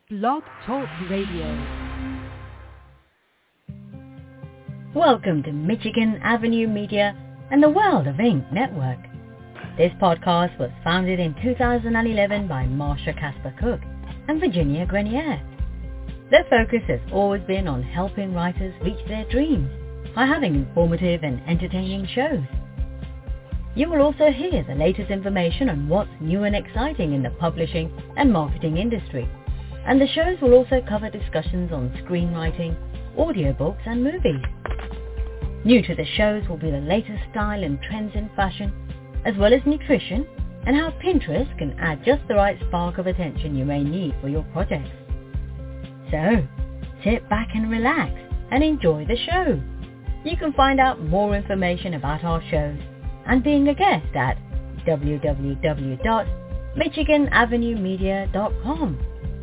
Blog Talk Radio. Welcome to Michigan Avenue Media and the World of Ink Network. This podcast was founded in 2011 by Marsha Casper Cook and Virginia Grenier. Their focus has always been on helping writers reach their dreams by having informative and entertaining shows. You will also hear the latest information on what's new and exciting in the publishing and marketing industry. And the shows will also cover discussions on screenwriting, audiobooks and movies. New to the shows will be the latest style and trends in fashion, as well as nutrition and how Pinterest can add just the right spark of attention you may need for your projects. So, sit back and relax and enjoy the show. You can find out more information about our shows and being a guest at www.michiganavenuemedia.com.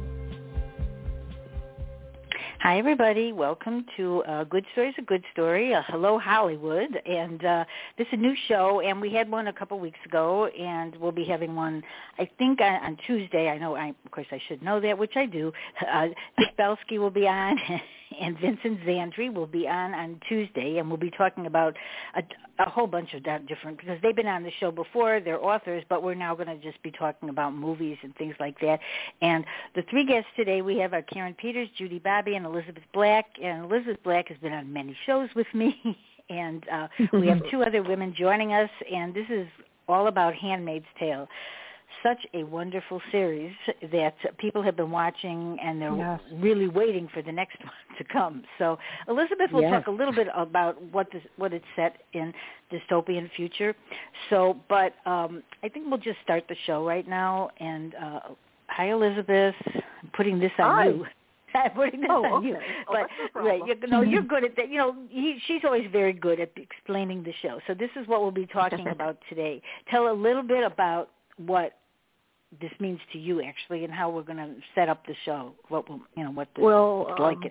Hi, everybody. Welcome to Good Story's a Good Story, Hello Hollywood. And this is a new show, and we had one a couple weeks ago, and we'll be having one, I think, on Tuesday. Of course, I should know that, which I do. Dick Belsky will be on, and Vincent Zandri will be on Tuesday, and we'll be talking about a whole bunch of different, because they've been on the show before, they're authors, but we're now going to just be talking about movies and things like that. And the three guests today, we have our Karen Peters, Judy Bobby, and Elizabeth Black. And Elizabeth Black has been on many shows with me, and we have two other women joining us, and this is all about Handmaid's Tale. Such a wonderful series that people have been watching, and they're really waiting for the next one to come. So Elizabeth will talk a little bit about what it's set in dystopian future. So, but I think we'll just start the show right now. And hi, Elizabeth. I'm putting this on you. I'm putting this on you. But right, you're good at that. She's always very good at explaining the show. So this is what we'll be talking about today. Tell a little bit about what this means to you, actually, and how we're going to set up the show. What will, community.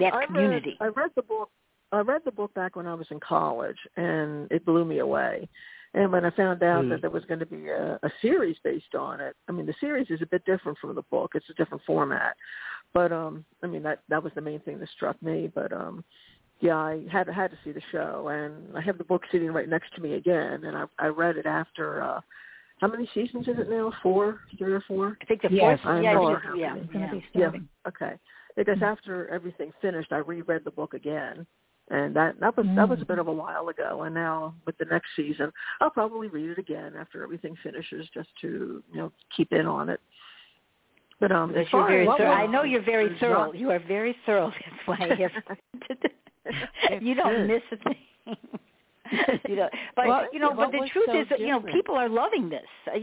I read the book. I read the book back when I was in college, and it blew me away. And when I found out that there was going to be a series based on it, I mean, the series is a bit different from the book. It's a different format. But that was the main thing that struck me. But I had to see the show, and I have the book sitting right next to me again, and I read it after. How many seasons is it now? 4? 3 or 4? I think the fourth. Yeah. Okay. Because after everything finished, I reread the book again, and that was a bit of a while ago. And now with the next season, I'll probably read it again after everything finishes, just to keep in on it. But I know you're very thorough. You are very thorough. That's why I have. You don't miss a thing. But the truth is that people are loving this. That's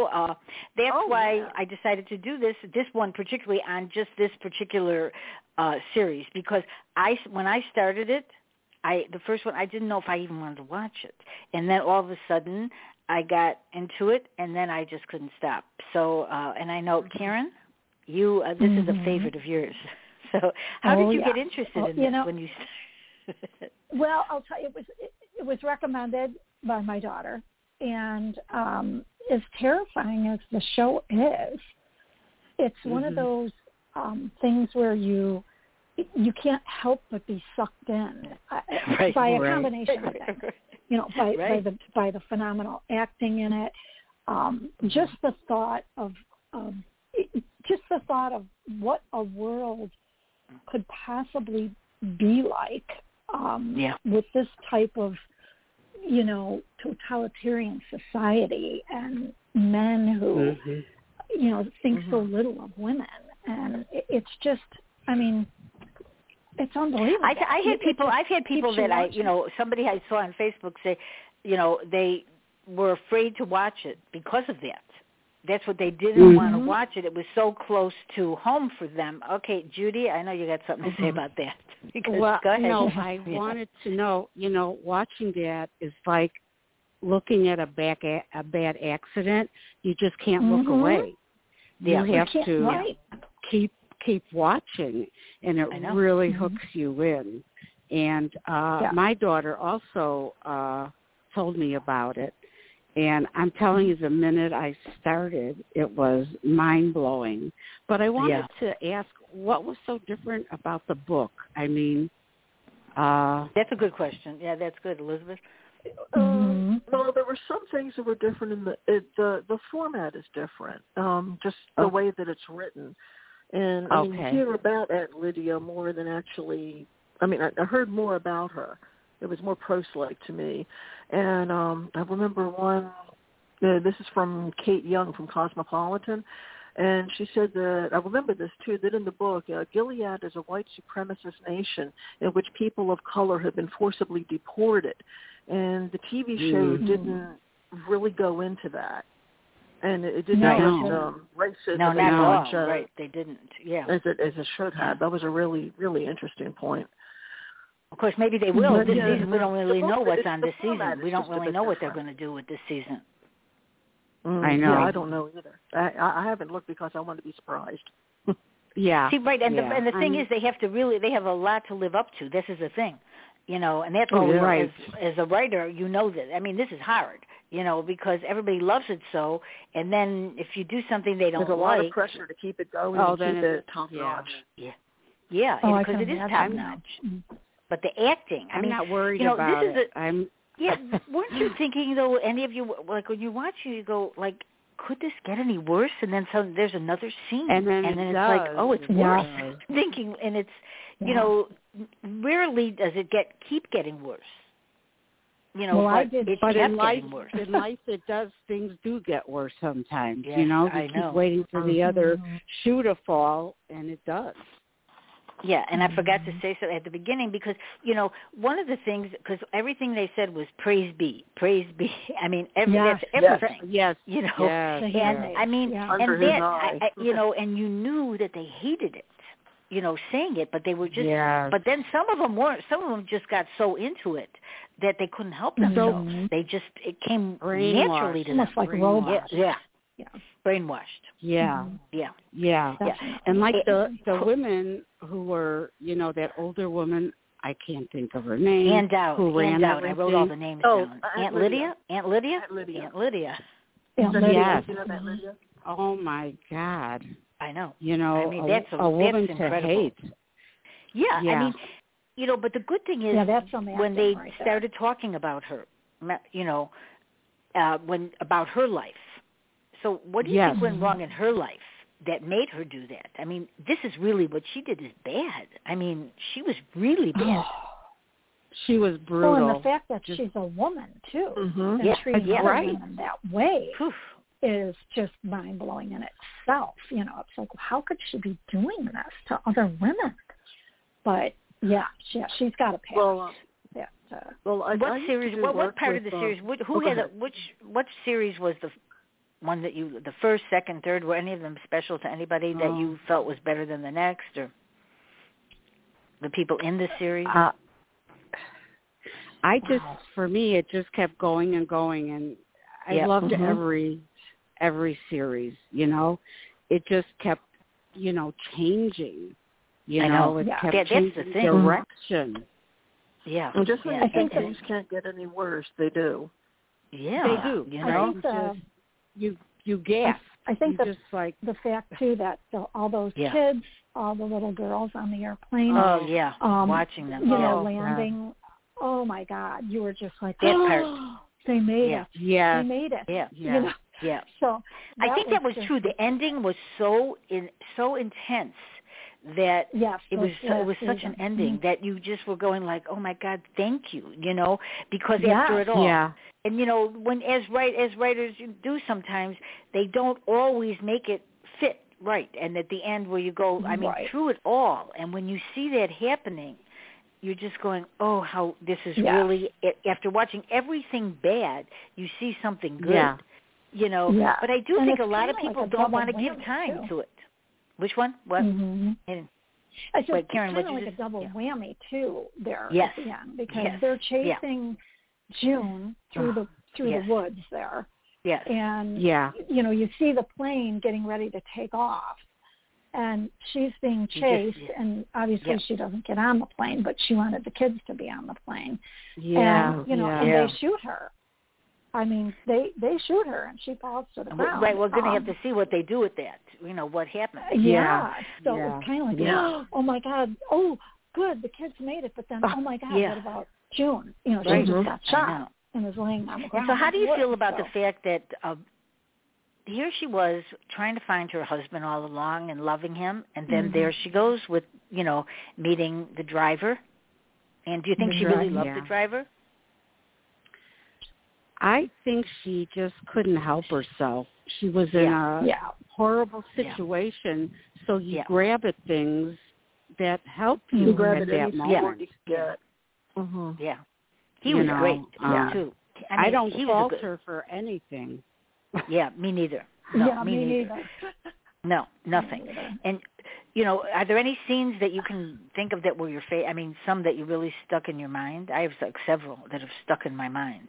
why I decided to do this one particularly on just this particular series, because when I started it, the first one, I didn't know if I even wanted to watch it, and then all of a sudden I got into it, and then I just couldn't stop. So and I know, Karen, you this is a favorite of yours. So how did you get interested in this when you? Well, I'll tell you, it was recommended by my daughter, and as terrifying as the show is, it's one of those things where you can't help but be sucked in by a combination of things. By the phenomenal acting in it, just the thought of what a world could possibly be like with this type of totalitarian society, and men who think so little of women, and it's just, it's unbelievable. I've had people that somebody I saw on Facebook say, they were afraid to watch it because of that. That's what they didn't want to watch it. It was so close to home for them. Okay, Judy, I know you got something to say about that. Well, go ahead. I wanted to know, watching that is like looking at a bad accident. You just can't look away. You have to keep watching, and it really hooks you in. And my daughter also told me about it. And I'm telling you, the minute I started, it was mind-blowing. But I wanted to ask, what was so different about the book? I mean... that's a good question. Yeah, that's good. Elizabeth? Well, there were some things that were different in the format is different, just the way that it's written. And I mean, you hear about Aunt Lydia more than actually, I mean, I heard more about her. It was more prose-like to me. And I remember one, this is from Kate Young from Cosmopolitan, and she said that, I remember this too, that in the book, Gilead is a white supremacist nation in which people of color have been forcibly deported. And the TV show didn't really go into that. And it didn't have racism. No, not at all. Right, they didn't, as it should have. That was a really, really interesting point. Of course, maybe they will. This season, we don't really know what's on this season. We don't really know what they're going to do with this season. I know. Yeah, I don't know either. I haven't looked because I want to be surprised. See, right, and the thing is, they have a lot to live up to. This is the thing, and that's what as a writer, you know that. I mean, this is hard, because everybody loves it so, and then if you do something they don't like, there's a lot of pressure to keep it going and keep it top notch. Yeah, because it is top notch. But the acting, I'm not worried about it. Weren't you thinking, though, any of you, like, when you watch it, you go, like, could this get any worse? And then there's another scene. And then it's like, oh, it's worse. Thinking, and it's, rarely does it keep getting worse. But in life, things do get worse sometimes, You keep waiting for the other shoe to fall, and it does. Yeah, and I forgot to say so at the beginning because, one of the things, because everything they said was praise be. I mean, that's everything. Yes. And I mean, and that, and you knew that they hated it, saying it, but they were just, but then some of them weren't. Some of them just got so into it that they couldn't help themselves. They just, it came naturally to them. Almost like robots. Yeah. Brainwashed. Yeah. And like the women who were, that older woman, I can't think of her name. Ann Dowd. Who ran Dowd. I wrote all the names down. Aunt Lydia? Aunt Lydia. Yes. Oh my God. I know. That's a woman to hate. Yeah. I mean, but the good thing is when they started talking about her, about her life. So what do you think went wrong in her life that made her do that? I mean, this is really what she did is bad. I mean, she was really bad. She was brutal. Well, and the fact that she's a woman, too, and treating women that way is just mind-blowing in itself. It's like, how could she be doing this to other women? But, she's got a past. What series? What part of the series? What series was the one that the first, second, third? Were any of them special to anybody that you felt was better than the next, or the people in the series? For me, it just kept going and going, and I loved every series. It just kept, changing. It kept changing direction. Yeah, and just when you think things can't get any worse, they do. Yeah, they do. You gasp. I think the fact too that all those kids, all the little girls on the airplane. Oh yeah, watching them. Landing. God. Oh my God, you were just like, that part. They made it. Yeah, they made it. Yeah. So I think that was true. The ending was so intense that it was such an ending that you just were going like, oh my God, thank you, because after it all, and when as writers do sometimes, they don't always make it fit right, and at the end where you go, I mean, through it all, and when you see that happening, you're just going, oh, how this is really, after watching everything bad, you see something good, but I do think a lot of people don't want to give time to it. Which one? What? I said, Karen, kind of like a double whammy too there at the end, because they're chasing June through the woods there. Yes. And you see the plane getting ready to take off, and she's being chased, and obviously she doesn't get on the plane, but she wanted the kids to be on the plane. And and they shoot her. I mean, they shoot her and she falls to the ground. Right, we're going to have to see what they do with that. You know, what happens. Yeah. So it's kind of like, oh my God, oh, good, the kids made it, but then, oh my God, what about June? You know, she just got shot and was laying on the ground. And so how do you feel about the fact that here she was trying to find her husband all along and loving him, and then there she goes with, you know, meeting the driver. And do you think she really loved the driver? I think she just couldn't help herself. She was in a horrible situation, so you grab at things that help you at that moment. Yeah. He was great, too. I don't fault her for anything. Yeah, me neither. No, me neither. No, nothing. And, you know, are there any scenes that you can think of that were your favorite? I mean, some that you really stuck in your mind? I have like several that have stuck in my mind.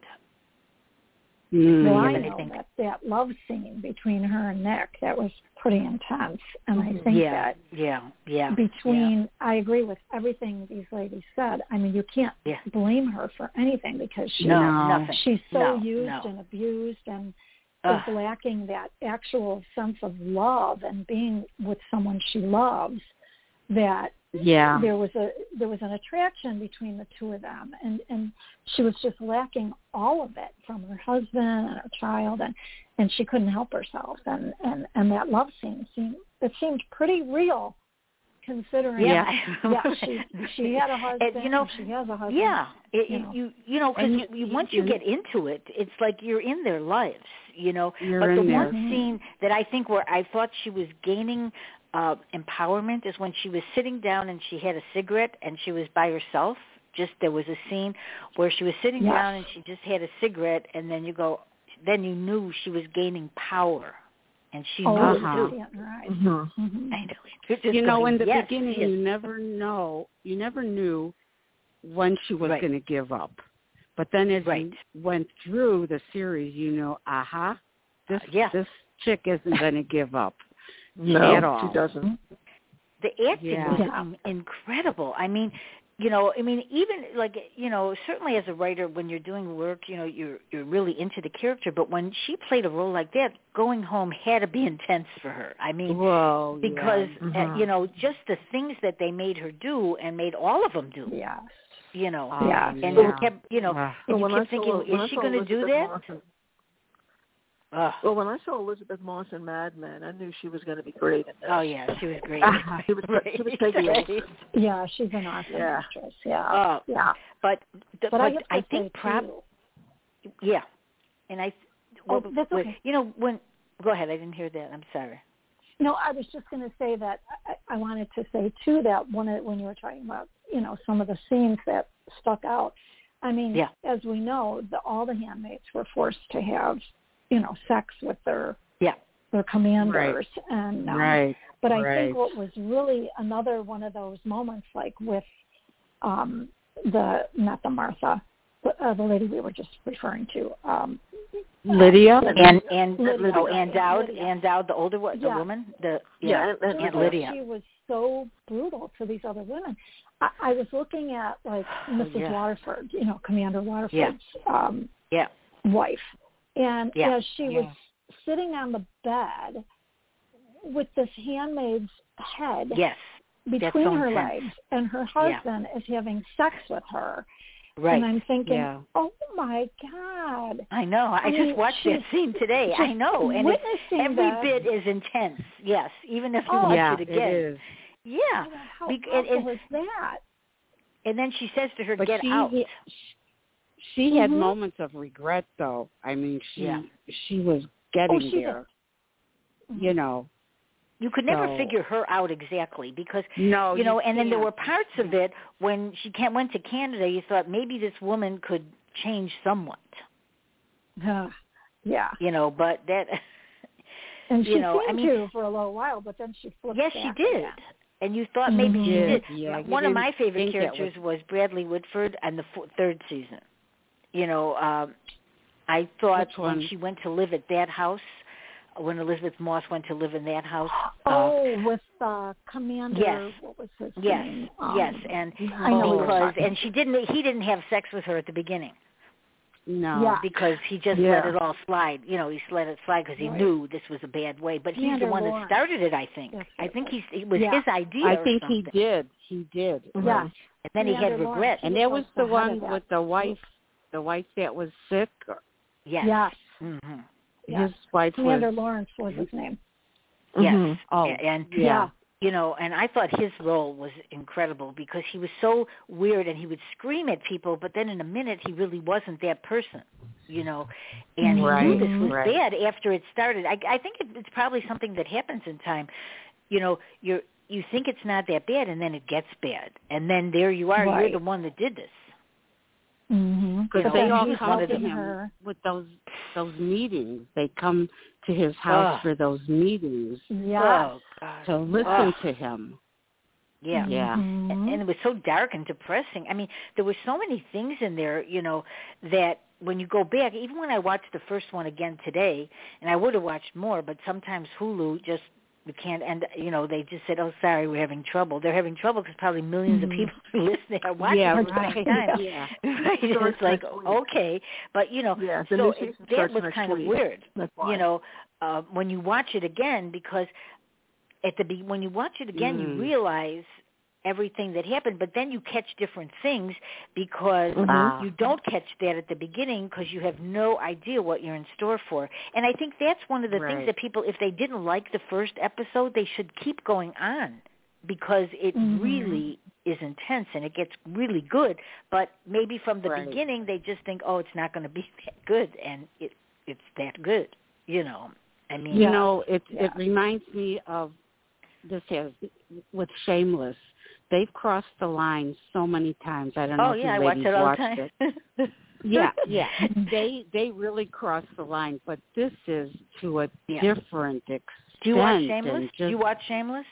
Well, I know that love scene between her and Nick, that was pretty intense. And I think that between, I agree with everything these ladies said. I mean, you can't blame her for anything because she's so used and abused and is lacking that actual sense of love and being with someone she loves, that there was an attraction between the two of them, and she was just lacking all of it from her husband and her child, and she couldn't help herself, and that love scene seemed pretty real, considering she had a husband, and she has a husband. Because once you get into it, it's like you're in their lives, you know. But the one scene that I think where I thought she was gaining empowerment is when she was sitting down and she had a cigarette and she was by herself. There was a scene where she was sitting down and she just had a cigarette, and then you knew she was gaining power, and she knew it too. Right. I know. You know, in the beginning, you never knew when she was going to give up, but then as you went through the series, you know, this chick isn't going to give up. No, at all. She doesn't. The acting was incredible. I mean, even like, you know, certainly as a writer, when you're doing work, you know, you're really into the character. But when she played a role like that, going home had to be intense for her. I mean, because you know, just the things that they made her do and made all of them do. Yeah. You know. And you kept, you know, and you kept thinking, is she going to do that? Well, when I saw Elizabeth Moss in Mad Men, I knew she was going to be great in this. Oh, yeah, she was great. she was taking it. Yeah, she's an awesome actress. Yeah. But I think and that's okay. You know, go ahead, I didn't hear that. I'm sorry. No, I was just going to say that I wanted to say, too, that when you were talking about, you know, some of the scenes that stuck out, I mean, as we know, all the handmaids were forced to have, you know, sex with their commanders, and but I think what was really another one of those moments, like with not the Martha, but the lady we were just referring to, Lydia, and Dowd, the older one, the woman, Aunt Lydia. She was so brutal to these other women. I was looking at like Mrs. Waterford, you know, Commander Waterford's wife. And as she was sitting on the bed with this handmaid's head between her legs, and her husband is having sex with her. Right. And I'm thinking, oh, my God. I know. I just watched that scene today. I know. And every bit is intense, yes, even if you watch it again. It is. Yeah. How awful is that? And then she says to her, get out. She had moments of regret, though. I mean, she was getting there. You know. You could never figure her out exactly because, you know, and then there were parts of it when she went to Canada, you thought maybe this woman could change somewhat. You know, but that... And she seemed to for a little while, but then she flipped back. Yes, she did. And you thought maybe she did. Yeah, one of my favorite characters was Bradley Whitford on the third season. You know, I thought when she went to live at that house, when Elizabeth Moss went to live in that house. With Commander. Yes. What was his name? And I know because he didn't have sex with her at the beginning. No. Because he just let it all slide. He let it slide because he knew this was a bad way. But he's the one that started it, I think. Yes, I think it was his idea. I think he did. He did. Yes. And then he had regret. And that was the one with the wife that was sick. Yes. Yes. Mm-hmm. His wife Commander Lawrence was his name. Yes. Mm-hmm. Oh, and and I thought his role was incredible because he was so weird and he would scream at people, but then in a minute he really wasn't that person, and he knew this was bad after it started. I think it's probably something that happens in time. You think it's not that bad, and then it gets bad, and then there you are, you're the one that did this. Because they all come to him with those meetings. They come to his house for those meetings to listen to him. Yeah. And it was so dark and depressing. I mean, there were so many things in there, that when you go back, even when I watched the first one again today, and I would have watched more, but sometimes Hulu just we can't, and they just said, "Oh, sorry, we're having trouble." They're having trouble because probably millions of people are listening are watching at the same time. Right? It's like okay, but so that was kind of weird. When you watch it again, because when you watch it again, you realize everything that happened, but then you catch different things because you don't catch that at the beginning because you have no idea what you're in store for. And I think that's one of the things that people, if they didn't like the first episode, they should keep going on because it really is intense and it gets really good. But maybe from the beginning they just think, oh, it's not going to be that good, and it's that good. I mean, it reminds me of with Shameless. They've crossed the line so many times. I don't know if you ladies watched it. Yeah. They really crossed the line, but this is to a different extent. Do you watch Shameless? Do you watch Shameless?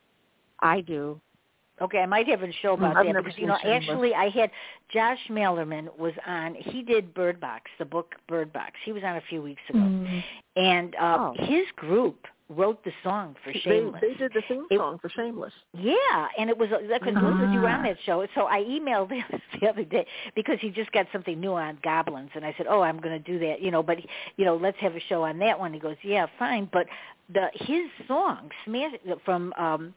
I do. Okay, I might have a show about that because, actually I had Josh Malerman was on. He did Bird Box, the book Bird Box. He was on a few weeks ago. And his group wrote the song for Shameless. They did the theme song for Shameless. Yeah, and it was because you were on that show. So I emailed him the other day because he just got something new on goblins, and I said, "Oh, I'm going to do that, but let's have a show on that one." He goes, "Yeah, fine," but his song from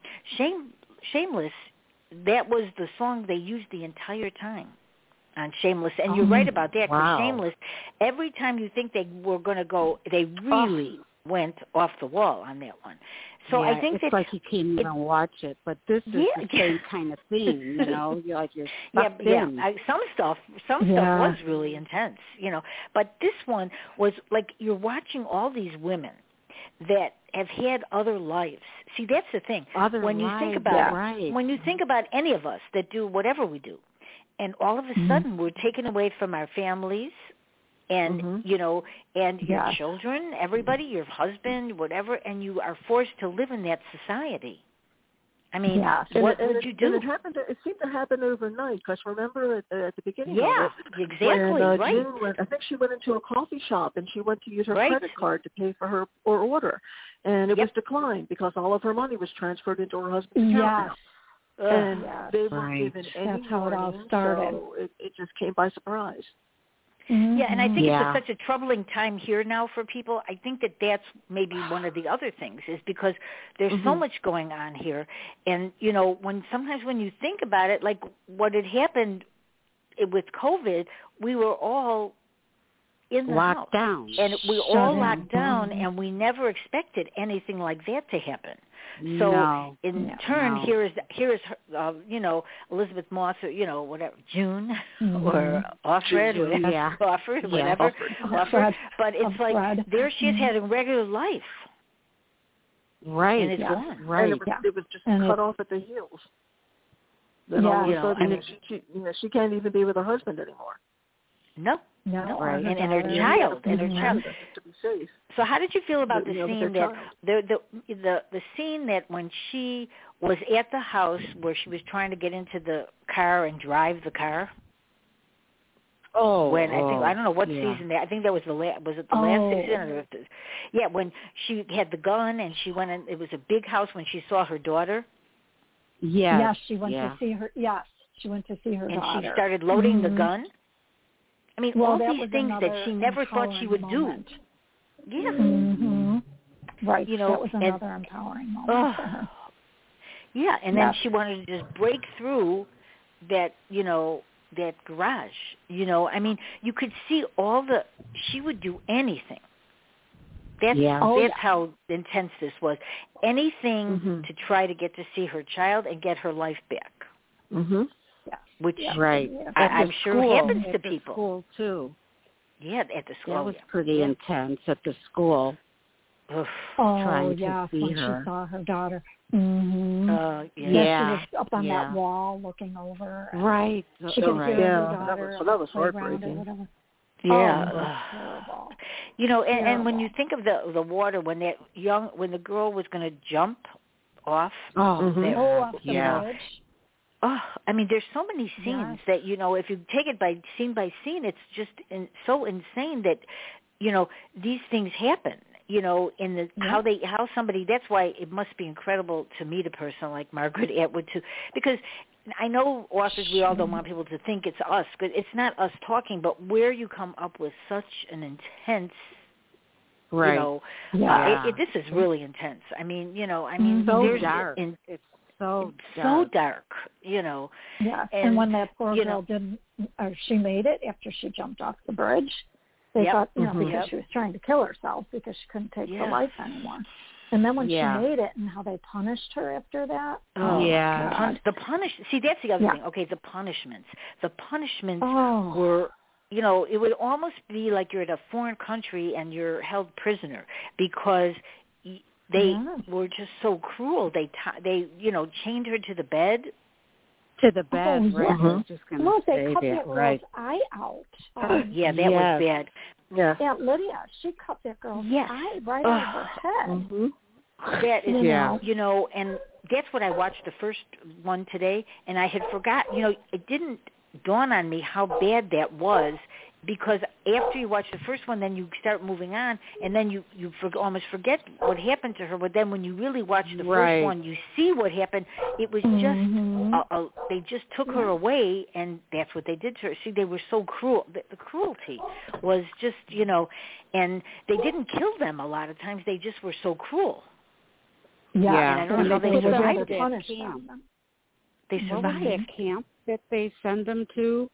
Shameless, that was the song they used the entire time on Shameless, and you're right about that. Because Shameless, every time you think they were going to go, they really went off the wall on that one. So I think it's like you can't even watch it, but this is the same kind of thing, You're like you're stuck in. Some stuff was really intense, But this one was like you're watching all these women that have had other lives. See, that's the thing. When you think about any of us that do whatever we do, and all of a sudden we're taken away from our families. And, and your children, everybody, your husband, whatever, and you are forced to live in that society. I mean, what would you do? It seemed to happen overnight, because remember at the beginning of it, exactly, when, right. June I think she went into a coffee shop, and she went to use her credit card to pay for her order, and it was declined because all of her money was transferred into her husband's account. And they weren't given any That's how it all started. So it just came by surprise. Yeah, and I think it's such a troubling time here now for people. I think that's maybe one of the other things is because there's so much going on here. And, sometimes when you think about it, like what had happened with COVID, we were all in the locked house. Down. And we were all locked down, and we never expected anything like that to happen. So in turn, here is Elizabeth Moss, or whatever, June or Offred, Offred, whatever. Offred. But it's like there she is having regular life. Right. And it's gone. Right. And it was just cut off at the heels. Then all of a sudden, she can't even be with her husband anymore. No. Right. And her child, to be safe. So how did you feel about the scene that the scene that when she was at the house where she was trying to get into the car and drive the car? I don't know what season that. I think that was last season? Or when she had the gun and she went in. It was a big house when she saw her daughter. Yes, she went to see her. Yes, she went to see her daughter. And she started loading the gun. I mean, all these things that she never thought she would do. Yeah. Mm-hmm. Right. You know, that was another empowering moment for her. Yeah, and then she wanted to just break through that, you know, that garage. You know, I mean, you could see she would do anything. That's how intense this was. Anything to try to get to see her child and get her life back. Mm-hmm. Yeah. Which right. I'm sure happens to people. At the school, too. Yeah, at the school. That was pretty intense at the school. Trying to see when her. She saw her daughter. Mm-hmm. She was up on that wall looking over. Right. She could hear her daughter. That was heartbreaking. Yeah. Terrible. You know, and when you think of the water, when the girl was going to jump off. Off the bridge. Oh, I mean, there's so many scenes that, you know, if you take it by scene, it's just so insane that, you know, these things happen. You know, in how somebody. That's why it must be incredible to meet a person like Margaret Atwood too, because I know authors, we all don't want people to think it's us, but it's not us talking. But where you come up with such an intense, you know, this is really intense. I mean, you know, so dark. It's so dark. You know. Yeah, and when that poor girl she made it after she jumped off the bridge. They thought, you know, because she was trying to kill herself because she couldn't take the life anymore. And then when she made it and how they punished her after that. See, that's the other thing. Okay, the punishments. The punishments were, you know, it would almost be like you're at a foreign country and you're held prisoner because they were just so cruel. They you know, chained her to the bed. To the bed, right? I was just going to say they cut that, that girl's eye out. That was bad. Yeah. Aunt Lydia, she cut that girl's eye right out of her head. Mm-hmm. That is, you know, and that's what I watched the first one today, and I had forgotten, you know, it didn't dawn on me how bad that was, because after you watch the first one, then you start moving on, and then you almost forget what happened to her. But then when you really watch the first one, you see what happened. It was just they just took her away, and that's what they did to her. See, they were so cruel. The cruelty was just, you know, and they didn't kill them a lot of times. They just were so cruel. Yeah, and I don't know how they survived that camp. They survived. What was that camp that they send them to?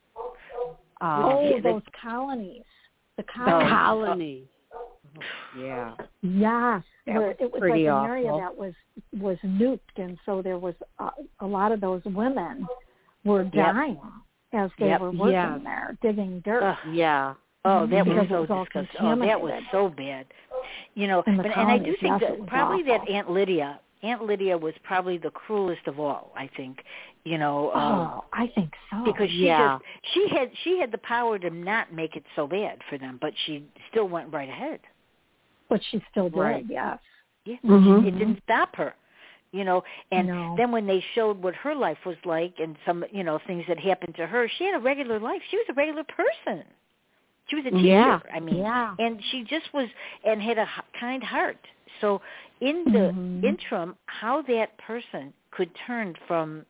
Those colonies. The colonies. Yeah. Yes. It was like an awful. area that was nuked, and so there was a lot of those women were dying as they were working there, digging dirt. Oh, that was so disgusting. Oh, that was so bad. You know, and I do think that probably that Aunt Lydia was probably the cruelest of all, I think. You know, I think so. Because she had the power to not make it so bad for them, but she still went right ahead. But she still did, yes. Yeah, it didn't stop her. You know, and then when they showed what her life was like and some, you know, things that happened to her, she had a regular life. She was a regular person. She was a teacher, and she just was, and had a kind heart. So in the interim, how that person could turn from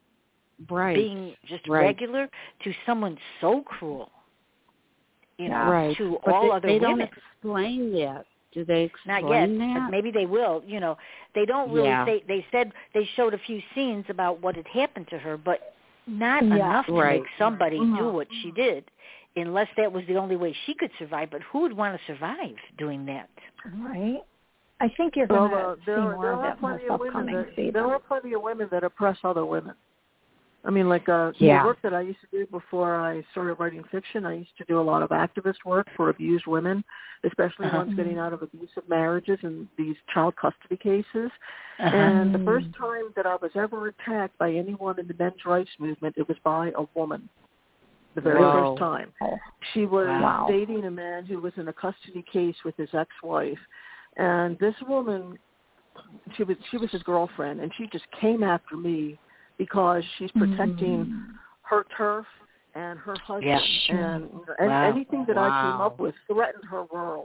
being just regular to someone so cruel, you know, to all other women. They don't explain that. Do they explain Not yet. that? But maybe they will. You know, they don't really say. They said they showed a few scenes about what had happened to her, but not enough to make somebody do what she did. Unless that was the only way she could survive. But who would want to survive doing that? Right. I think you're going to see more of that in this upcoming season. There are plenty of women that oppress other women. I mean, like the work that I used to do before I started writing fiction, I used to do a lot of activist work for abused women, especially ones getting out of abusive marriages and these child custody cases. And the first time that I was ever attacked by anyone in the men's rights movement, it was by a woman. The very first time. She was dating a man who was in a custody case with his ex-wife. And this woman, she was his girlfriend, and she just came after me because she's protecting her turf and her husband. And anything that I came up with threatened her world.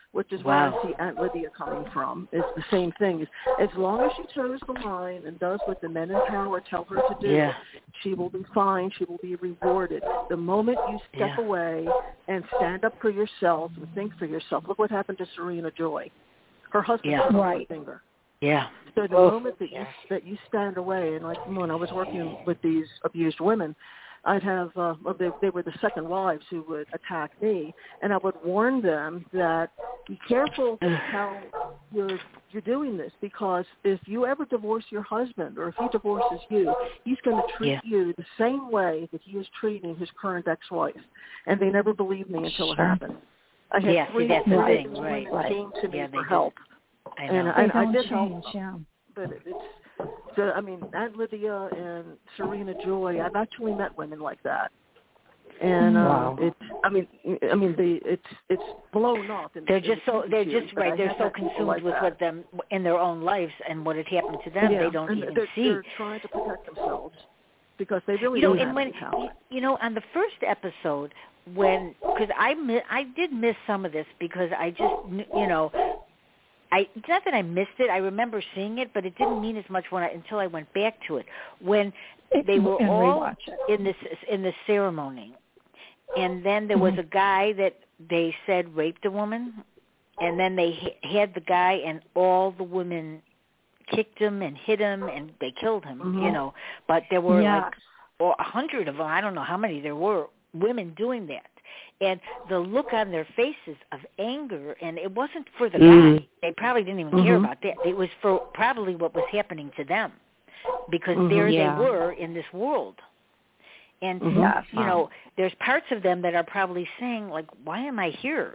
which is where I see Aunt Lydia coming from. It's the same thing. As long as she toes the line and does what the men in power tell her to do, she will be fine. She will be rewarded. The moment you step away and stand up for yourself and think for yourself, look what happened to Serena Joy. Her husband cut off her finger. Yeah. So the moment that you stand away, and like when I was working with these abused women, I'd have, they were the second wives who would attack me, and I would warn them that be careful how you're doing this, because if you ever divorce your husband or if he divorces you, he's going to treat you the same way that he is treating his current ex-wife. And they never believed me until it happened. I had three that's the thing, women came to me for did. help. I know. And I did change, help, but so I mean, Aunt Lydia and Serena Joy, I've actually met women like that, and it's blown up. They're just so consumed with what them in their own lives and what had happened to them. They don't even see. They're trying to protect themselves because they really don't have any talent. On the first episode, because I did miss some of this because I just it's not that I missed it. I remember seeing it, but it didn't mean as much until I went back to it. When they were all in the ceremony, and then there was a guy that they said raped a woman, and then they had the guy, and all the women kicked him and hit him, and they killed him. But there were like 100 of them. I don't know how many there were women doing that. And the look on their faces of anger, and it wasn't for the guy. They probably didn't even care about that. It was for probably what was happening to them, because there they were in this world. And, there's parts of them that are probably saying, like, why am I here?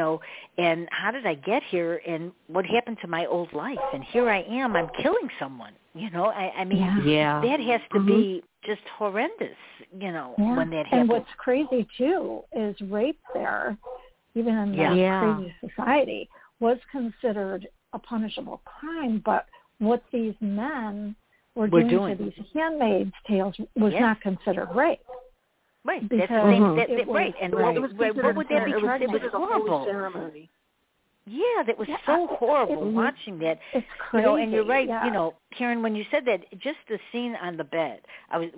And how did I get here? And what happened to my old life? And here I am. I'm killing someone. I mean, that has to be just horrendous, when that happens. And what's crazy, too, is rape there, even in that crazy society, was considered a punishable crime. But what these men were doing to these handmaids' tales was not considered rape. Right. Because that's the thing. Right. And what would that be charged? It was a horrible ceremony. Yeah, that was so horrible watching that. It's crazy. And you're right. Karen, when you said that, just the scene on the bed, that's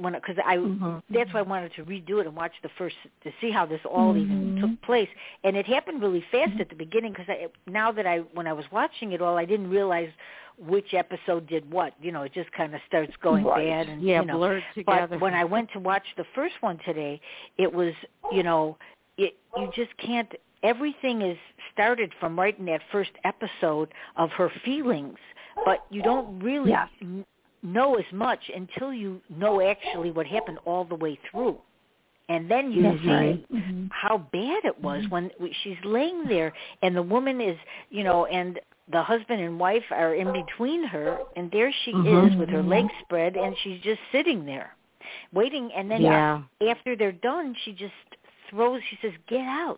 why I wanted to redo it and watch the first to see how this all even took place. And it happened really fast at the beginning, because when I was watching it all, I didn't realize which episode did what. It just kind of starts going bad and blurred together. But when I went to watch the first one today, it was you just can't. Everything is started from right in that first episode of her feelings, but you don't really know as much until you know actually what happened all the way through. And then you see how bad it was when she's laying there and the woman is, and the husband and wife are in between her, and there she is with her legs spread, and she's just sitting there waiting. And then after they're done, she just she says, "Get out."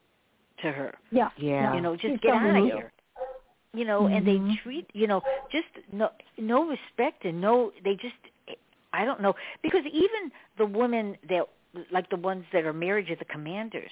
To her. Just get out of here. And they treat, just no respect and they just, I don't know, because even the women that, like the ones that are married to the commanders,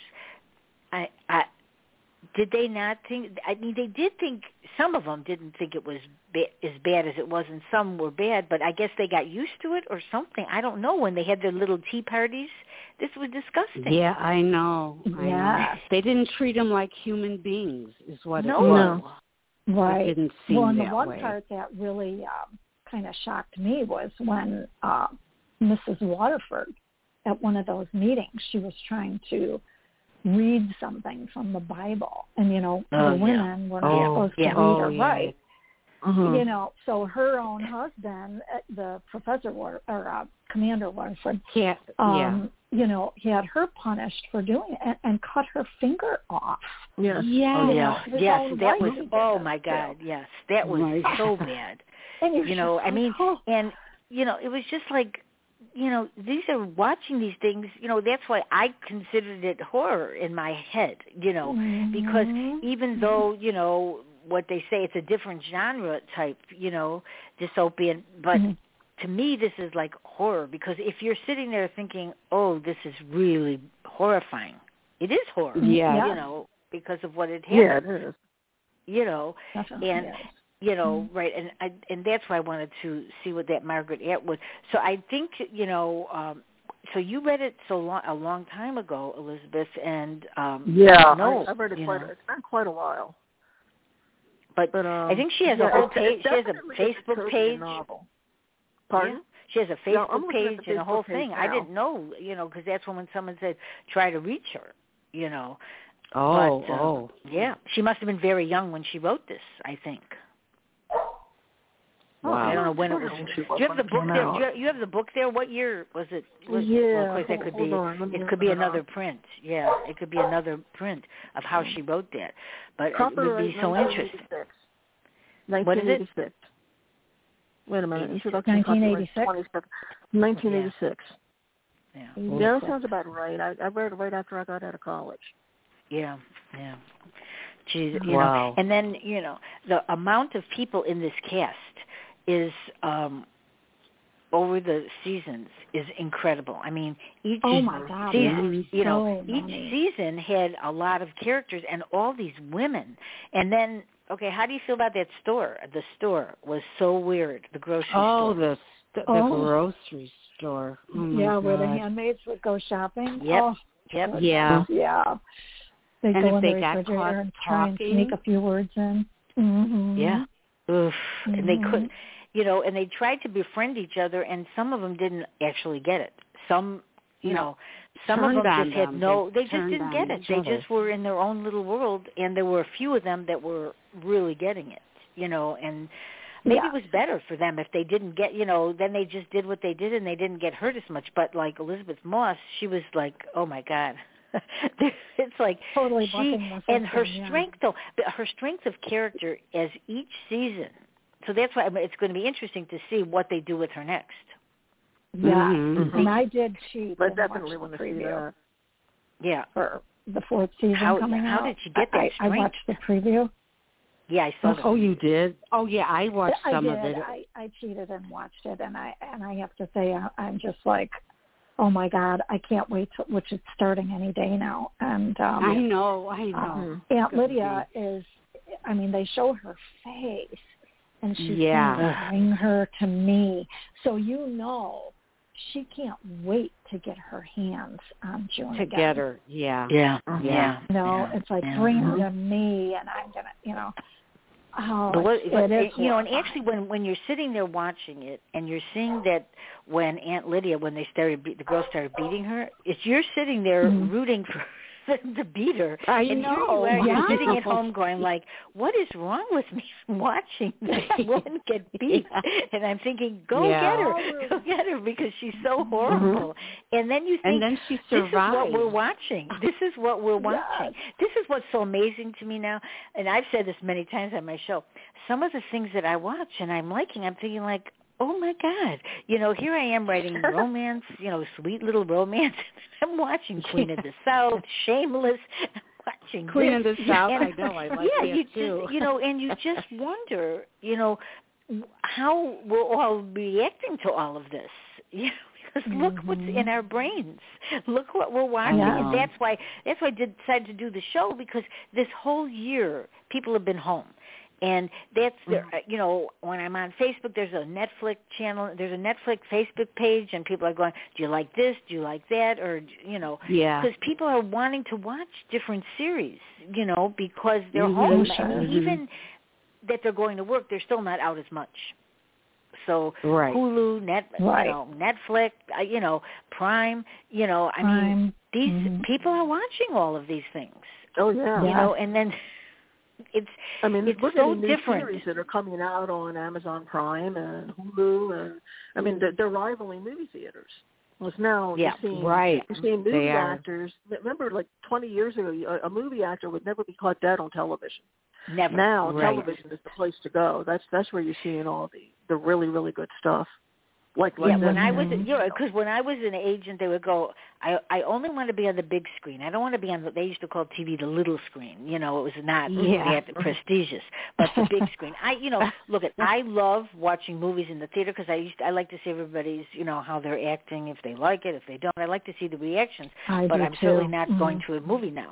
did they not think, I mean, they did think, some of them didn't think it was as bad as it was, and some were bad, but I guess they got used to it or something. I don't know, when they had their little tea parties. This was disgusting. Yeah, I know. They didn't treat them like human beings, is what it was. No. Right. It didn't seem and that the one way. part that really kind of shocked me was when Mrs. Waterford, at one of those meetings, she was trying to read something from the Bible, and the women were not supposed to read or write. So her own husband, the professor Commander Waterford, had her punished for doing it and cut her finger off. Yes. That was. Oh my God. Yes, that was so bad. And I mean, and it was just like. These are watching these things, that's why I considered it horror in my head, because even though, what they say, it's a different genre type, dystopian, but to me this is like horror, because if you're sitting there thinking, oh, this is really horrifying, it is horror, because of what it has. Yeah, it is. you know, Definitely and is. you know, right, and that's why I wanted to see what that Margaret Atwood. So I think, you know, so you read it a long time ago, Elizabeth, and I've read it it's been quite a while. But I think she has a whole page. She has a Facebook page. Novel. Pardon? Yeah. She has a Facebook page and a whole thing. Now. I didn't know, you know, because that's when someone said try to reach her, you know. Yeah, she must have been very young when she wrote this, I think. Wow. I don't know when it was. Do you have the book there? You have the book there? What year was it? Well, of course, that could be. It could be another print. Yeah, it could be another print of how she wrote that. But it would be so interesting. 1986. What is it? Wait a minute. 1986. 1986. Yeah. That sounds about right. I read it right after I got out of college. Yeah. Geez, you know, and then, you know, the amount of people in this cast is over the seasons is incredible. I mean, each season, you know, each season had a lot of characters and all these women. And then, okay, how do you feel about that store? The store was so weird. The grocery store. The grocery store. Oh where the handmaids would go shopping. Yep. Yeah. They and go in the they got refrigerator and try talking, and sneak a few words in. Mm-hmm. Yeah. Oof. And they couldn't, you know, and they tried to befriend each other, and some of them didn't actually get it. Some, you know, some of them just had they just didn't get it. They just were in their own little world, and there were a few of them that were really getting it, you know, and maybe it was better for them if they didn't get, you know, then they just did what they did and they didn't get hurt as much. But like Elizabeth Moss, she was like, oh my God. It's like totally and her strength though, her strength of character as each season. So that's why it's going to be interesting to see what they do with her next. Yeah, and I did cheat. But definitely want to see that. Yeah, for the fourth season coming out. How did she get that strength? I watched the preview. Yeah, I saw that. Oh, you did? Oh, yeah, I watched some of it. I cheated and watched it, and I have to say I'm just like, oh my God, I can't wait which is starting any day now. And I know. Aunt Lydia is, I mean, they show her face, and she's saying, bring her to me. So you know, she can't wait to get her hands on June to again. get her, yeah. No, it's like bring her to me, and I'm gonna, you know. It is, you know, and actually, when you're sitting there watching it, and you're seeing that when Aunt Lydia, when they the girls started beating her, you're sitting there rooting for them to beat her. I know. You're sitting at home going like, what is wrong with me? I'm watching this woman get beat, and I'm thinking, go get her, because she's so horrible. And then you think, and then she survived. This is what we're watching. This is what's so amazing to me now, and I've said this many times on my show. Some of the things that I watch and I'm liking, I'm thinking like, oh my God, you know, here I am writing romance, you know, sweet little romance. I'm watching Queen of the South, Shameless, watching Queen of the South. And, I know, I like that too. You know, and you just wonder, you know, how we're all reacting to all of this. You know, because look what's in our brains. Look what we're watching, and that's why I decided to do the show, because this whole year people have been home. And that's you know, when I'm on Facebook, there's a Netflix channel, there's a Netflix Facebook page, and people are going, do you like this? Do you like that? Or, you know, because people are wanting to watch different series, you know, because they're home. And even that they're going to work, they're still not out as much. So Hulu, you know, Netflix, you know, Prime, you know, I mean, these people are watching all of these things. Oh, yeah. You know, and then... It's so different. Series that are coming out on Amazon Prime and Hulu, and I mean they're rivaling movie theaters. Well, now you're seeing movie actors. Remember, like 20 years ago, a movie actor would never be caught dead on television. Never. Now television is the place to go. That's where you're seeing all the really, really good stuff. When I was, because when I was an agent, they would go, I only want to be on the big screen. I don't want to be on they used to call TV the little screen. You know, it was not that prestigious, but the big screen. I love watching movies in the theater because I like to see everybody's, you know, how they're acting, if they like it, if they don't. I like to see the reactions, but I'm certainly not going to a movie now.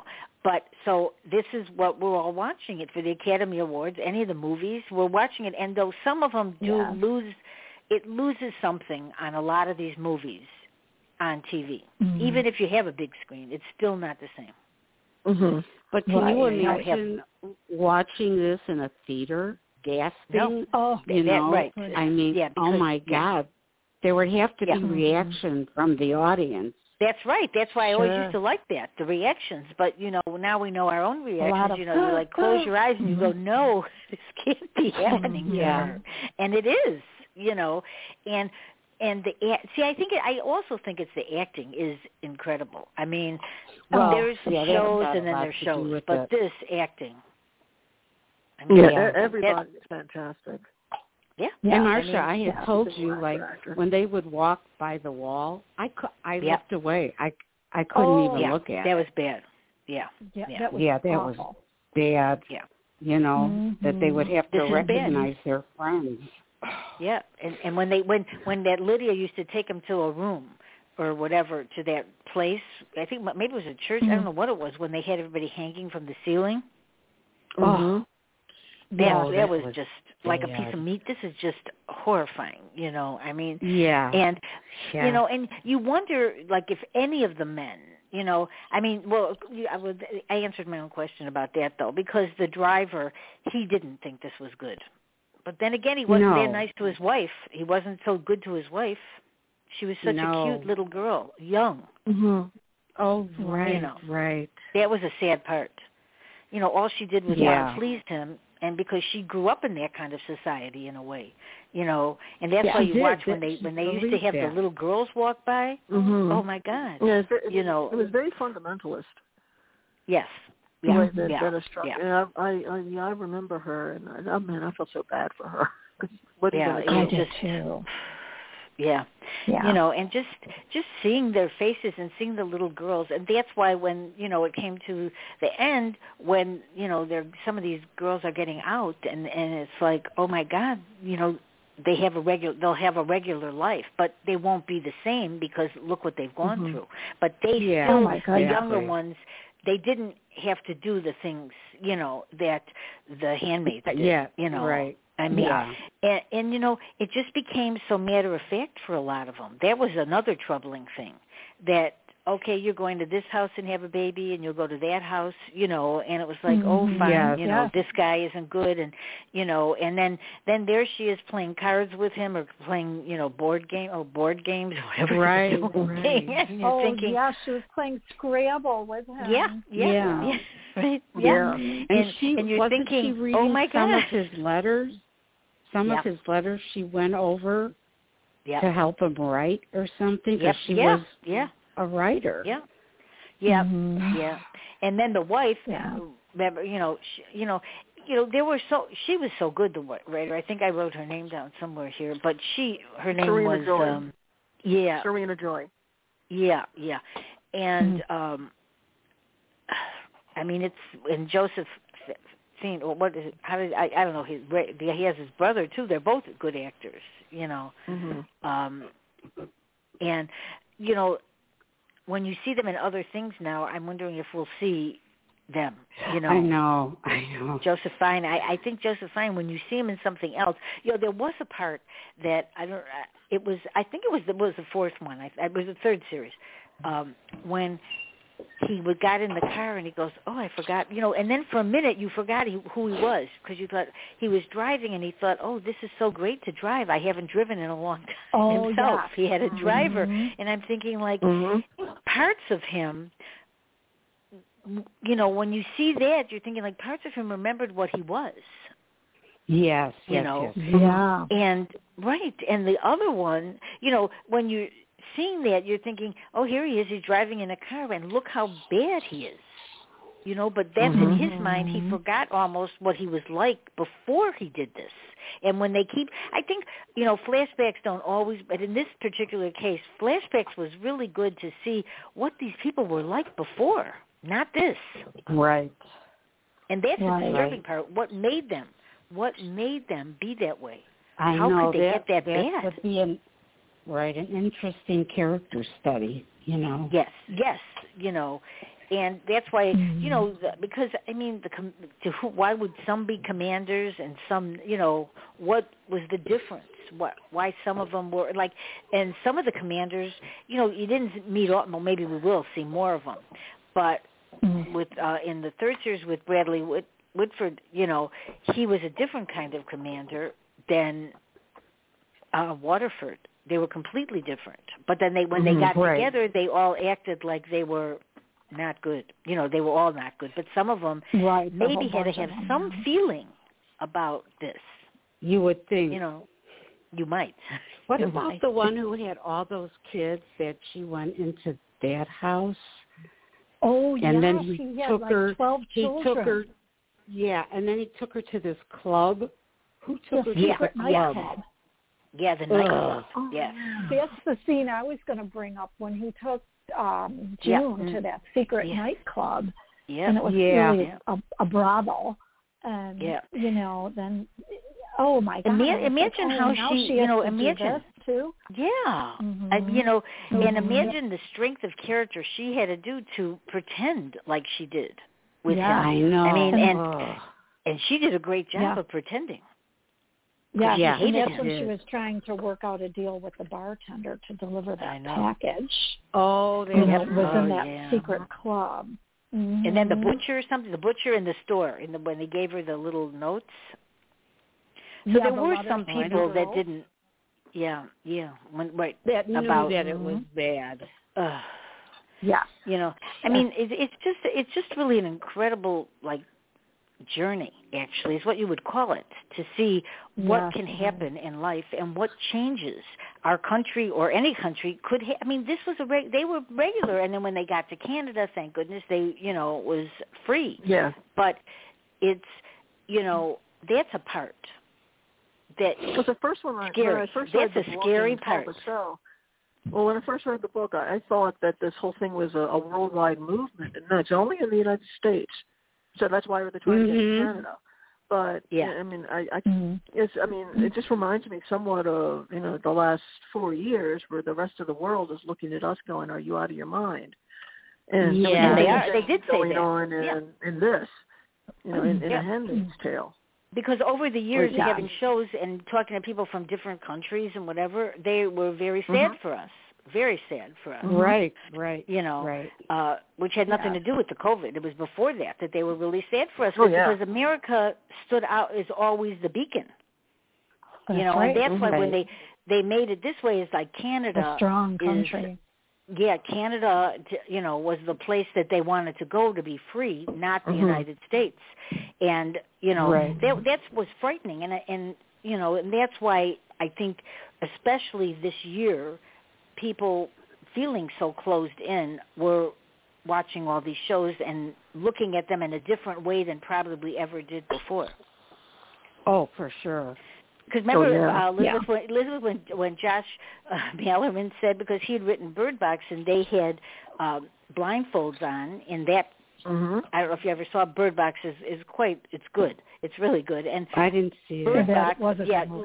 But so this is what we're all watching it for the Academy Awards, any of the movies. We're watching it, and though some of them do lose, it loses something on a lot of these movies on TV. Even if you have a big screen, it's still not the same. Mm-hmm. But can you imagine watching this in a theater, gasping? No. You know, right. I mean, oh my God, there would have to be reaction from the audience. That's right. That's why I always used to like that, the reactions. But, you know, now we know our own reactions. You know, you like close your eyes and you go, no, this can't be happening to her. And it is, you know. And I also think it's the acting is incredible. I mean, there's shows and then there's shows, but this acting. I mean, everybody's fantastic. Yeah. And Marsha, I had told you, like, when they would walk by the wall, I looked away. I couldn't even look at it. That was bad. That was bad. Yeah. You know, that they would have to recognize their friends. Yeah, and when that Lydia used to take them to a room or whatever, to that place, I think maybe it was a church, I don't know what it was, when they had everybody hanging from the ceiling. That was just like a piece of meat. This is just horrifying, you know. I mean, and you know, and you wonder, like, if any of the men, you know, I mean, well, I answered my own question about that though, because the driver, he didn't think this was good, but then again, he wasn't that nice to his wife. He wasn't so good to his wife. She was such a cute little girl, young. Oh, right, you know, right. That was a sad part. You know, all she did was want to please him. And because she grew up in that kind of society in a way, you know, and that's why you watch when they used to have the little girls walk by. Oh my God! Yeah, you know, it was very fundamentalist. Yes. Yeah. That struck. Yeah. And I remember her, and I felt so bad for her. What are you going to do? I did too. Yeah. You know, and just seeing their faces and seeing the little girls, and that's why when, you know, it came to the end, when, you know, some of these girls are getting out, and it's like, oh my God, you know, they'll have a regular life, but they won't be the same because look what they've gone through. But they still, the younger ones, they didn't have to do the things, you know, that the handmaids did. You know, right. I mean, and you know, it just became so matter of fact for a lot of them. That was another troubling thing. That you're going to this house and have a baby, and you'll go to that house, you know, and it was like, oh, fine, you know, this guy isn't good, and you know, and then there she is playing cards with him or playing, you know, board games or whatever. Right. And you're thinking, she was playing Scrabble with him. Yeah. Right. Yeah. And you're thinking, she reading oh my God, some of his letters. Some of his letters she went over to help him write or something because she was a writer. Yeah. And then the wife, remember, you know, she was so good, the writer. I think I wrote her name down somewhere here, but her name Serena was Joy. Serena Joy. Yeah. And I mean, it's in Joseph. Or what is it? How did I don't know. He has his brother too. They're both good actors, you know. And you know, when you see them in other things now, I'm wondering if we'll see them. You know. I know. Joseph Fiennes. I think Joseph Fiennes. When you see him in something else, you know, there was a part that I think it was the fourth one. It was the third series when he got in the car and he goes, oh, I forgot, you know, and then for a minute you forgot who he was because you thought he was driving and he thought, oh, this is so great to drive. I haven't driven in a long time himself. Yeah. He had a driver. And I'm thinking like parts of him, you know, when you see that, you're thinking like parts of him remembered what he was. Yes. You know. Yes. Yeah. And right. And the other one, you know, when you're seeing that, you're thinking, oh, here he is, he's driving in a car, and look how bad he is. You know, but that's in his mind, he forgot almost what he was like before he did this. And when I think, you know, flashbacks don't always, but in this particular case, flashbacks was really good to see what these people were like before, not this. Right. And that's the disturbing part. What made them be that way? How could they get that bad? That would be an interesting character study, you know. Yes, you know, And that's why, you know, because, I mean, why would some be commanders and some, you know, what was the difference? Why some of them were, like, and some of the commanders, you know, you didn't meet all, well, maybe we will see more of them. But with in the third series with Bradley Whitford, you know, he was a different kind of commander than Waterford. They were completely different. But then when they got together, they all acted like they were not good. You know, they were all not good. But some of them maybe had to have some feeling about this. You would think. You know, you might. What about the one who had all those kids that she went into that house? Oh, yeah. And then he took like her. 12 children. He took her. Yeah, and then he took her to this club. Who took her to the club? Yeah, the nightclub. Yes. That's the scene I was going to bring up when he took June to that secret nightclub. Yeah. And it was really a brothel. And, you know, then, oh, my God. Imagine how she, you know, imagine. Too. Yeah. You know, and imagine the strength of character she had to do to pretend like she did with him. I know. I mean, and she did a great job of pretending. Yeah, and that's when she was trying to work out a deal with the bartender to deliver that package. Oh, it was in that secret club. And then the butcher in the store, when they gave her the little notes. So there were some people that didn't. Yeah. That knew that it was bad. Yeah. You know, I mean, it's just really an incredible, like, journey, actually, is what you would call it, to see what can happen in life and what changes our country or any country could I mean, this was they were regular, and then when they got to Canada, thank goodness, they, you know, was free. Yeah. But it's, you know, that's a part that the first one, scary. When I first read that's a scary part. Well, when I first read the book, I thought that this whole thing was a worldwide movement, and no, it's only in the United States. So that's why they're trying to get to Canada. But I mean, it just reminds me somewhat of, you know, the last 4 years where the rest of the world is looking at us, going, "Are you out of your mind?" And they are. They did say going that. on in this, you know, in A Handmaid's Tale. Because over the years, having shows and talking to people from different countries and whatever, they were very sad for us. Very sad for us. Right. You know, which had nothing to do with the COVID. It was before that they were really sad for us because America stood out as always the beacon. You know, and that's why when they made it this way, is like Canada. A strong country. Canada, you know, was the place that they wanted to go to be free, not the United States. And, you know, that was frightening. And, you know, and that's why I think especially this year, people feeling so closed in were watching all these shows and looking at them in a different way than probably ever did before. Oh, for sure. Because remember, Elizabeth, when Josh Malerman said, because he had written Bird Box and they had blindfolds on in that. I don't know if you ever saw Bird Box. It's good. It's really good. And I didn't see Bird it. Box,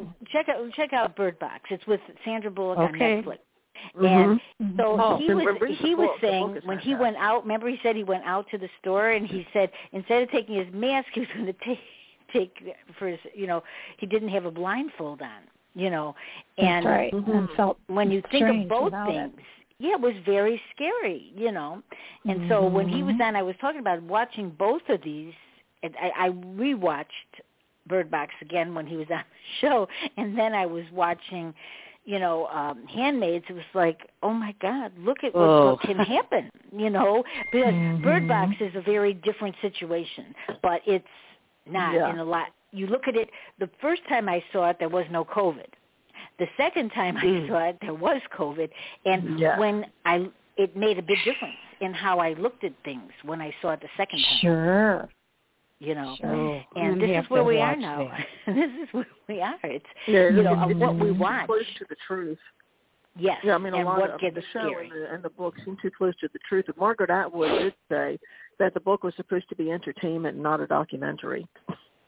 check out Bird Box. It's with Sandra Bullock on Netflix. And so he was saying when he went out, remember he said he went out to the store and he said instead of taking his mask, he was going to take for his, you know, he didn't have a blindfold on, you know. And and felt when you think of both things, it was very scary, you know. And so when he was on, I was talking about watching both of these. And I rewatched Bird Box again when he was on the show, and then I was watching, you know, Handmaids. It was like, oh my God, look at what can happen, you know, because Bird Box is a very different situation, but it's not in a lot. You look at it, the first time I saw it, there was no COVID. The second time I saw it, there was COVID, and when it made a big difference in how I looked at things when I saw it the second time. Sure. You know, and this is where we are now. This is where we are. It's, you know, what we watch. Close to the truth. Yes. Yeah, I mean, a lot of the show and the book seem too close to the truth. But Margaret Atwood did say that the book was supposed to be entertainment, not a documentary.